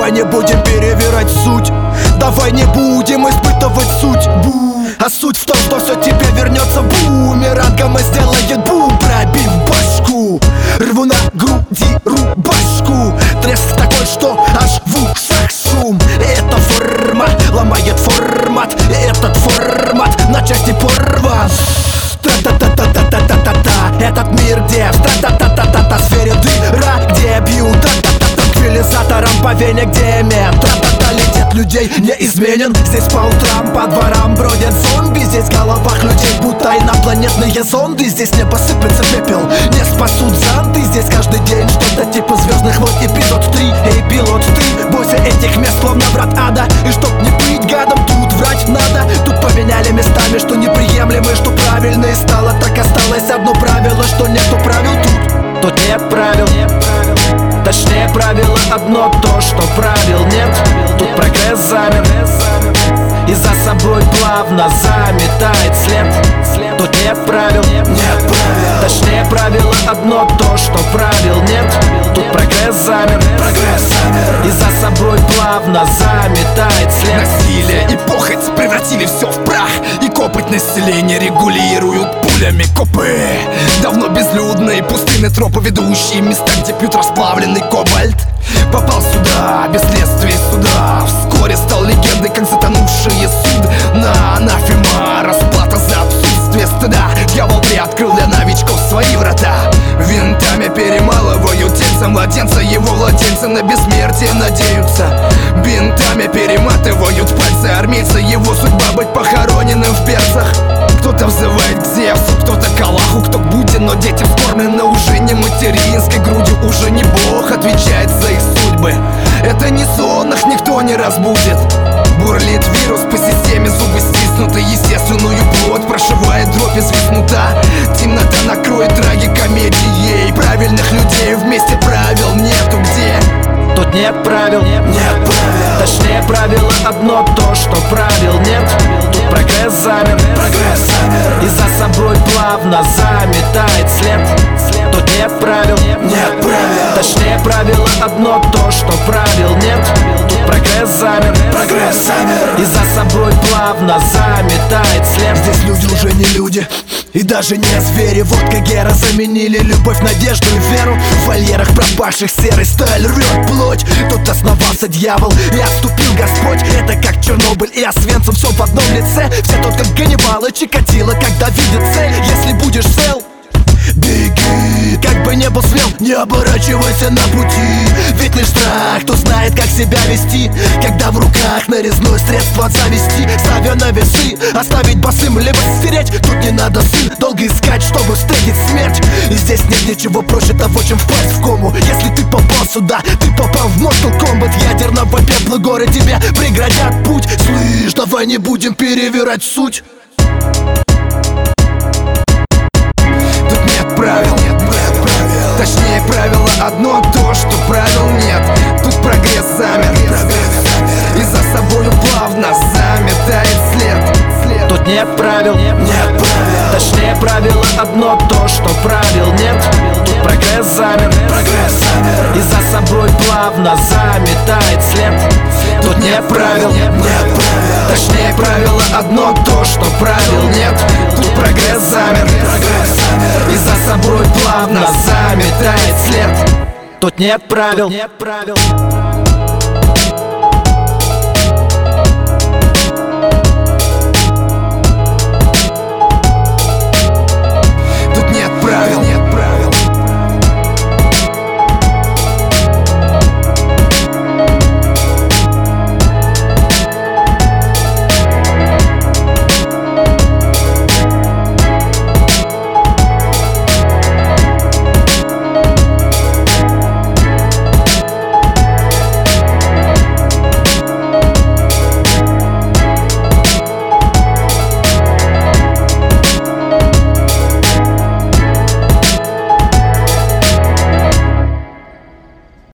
Давай не будем перевирать суть, давай не будем испытывать суть. А суть в том, что все тебе вернется бумерангом и сделает бум, пробив башку. Рву на груди рубашку, треск такой, что аж в ушах шум. Эта форма ломает формат, и этот формат на части порван. Тра-та-та-та-та-та-та-та-та. Этот мир, где в тра-та-та-та-та-та сфере дыра, где бьют транквилизатором по вене, где мент тоталитет людей не изменен. Здесь по утрам по дворам бродят зомби, здесь в головах людей будто инопланетные зонды. Здесь не посыплется пепел, не спасут зонты. Здесь каждый день что-то типа звездных войн эпизод 3. Эй, пилот, ты бойся этих мест, словно врат ада. И чтоб не быть гадом, тут врать надо. Тут поменяли местами, что неприемлемо, что правильно. И стало так, осталось одно правило, что нету правил тут. Тут нет правил, точнее правило одно, то, что правил нет. Тут прогресс замер и за собой плавно заметает след. Тут нет правил, точнее правило одно, то, что правил нет. Тут прогресс замер и за собой плавно заметает след. Насилие и похоть превратили все в прах, и копоть населения регулируют пулями копы. Давно безлюдные пустынные тропы, ведущие места, где пьют расплавленный кобальт. Попал сюда, без следствия и суда. Вскоре стал легендой, как затонувшие суд на анафема. Расплата за отсутствие стыда. Дьявол приоткрыл для новичков свои врата. Винтами перемалывают тельца младенца. Его владельцы на бессмертие надеются. Бинтами перематывают пальцы армейца. Его судьба быть похороненным в перцах. Кто-то взывает к Зевсу, кто-то к Аллаху, кто к Будде, но дети вскормлены уже не материнской грудью. Уже не Бог отвечает за их судьбы. Это не сон, их никто не разбудит. Бурлит вирус по системе, зубы стиснуты. Естественную плоть прошивает дробь известнута. Темнота накроет трагикомедией. Правильных людей вместе правил нету где. Тут нет правил, точнее правило одно, то, что правил нет. Тут прогресс замер и за собой плавно заметает след. Тут нет правил, точнее правило одно, то, что правил нет. Тут прогресс замер и за собой плавно заметает след. Здесь люди уже не люди и даже не звери. Водка, гера заменили любовь, надежду и веру. В вольерах пропавших серой сталь рвет плоть. Тут основался дьявол и отступил Господь. Это как Чернобыль и Освенцим, все в одном лице. Все тут как Ганнибал и Чикатило, когда видят цель. Если будешь цел, беги, как бы не был смел, не оборачивайся на пути. Ведь лишь страх, кто знает, как себя вести, когда в руках нарезное средство завести. Ставя на весы, оставить босым, либо стереть. Тут не надо, сын, долго искать, чтобы встретить смерть. И здесь нет ничего проще того, чем впасть в кому. Если ты попал сюда, ты попал в Mortal Kombat. Ядерного пепла горы тебе преградят путь. Слышь, давай не будем перевирать суть. Правил, точнее правило одно, то, что правил нет. Тут прогресс замер и за собою плавно заметает след. Тут нет правил, точнее правило одно, то, что правил нет. Тут прогресс замер и за собой плавно заметает след. Тут нет правил, точнее правило одно, то, что правил нет. Тут прогресс замер и за собой плавно заметает след. Тут нет правил.